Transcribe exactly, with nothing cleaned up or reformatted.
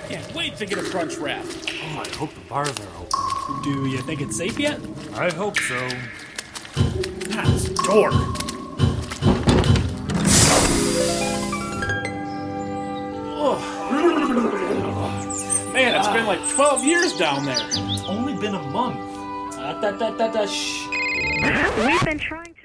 Can't wait to get a crunch wrap. Oh, I hope the bars are open. Do you think it's safe yet? I hope so. That's the door. Oh. Man, it's been like twelve years down there. It's only been a month. Uh, da, da, da, da, shh. We've been trying to...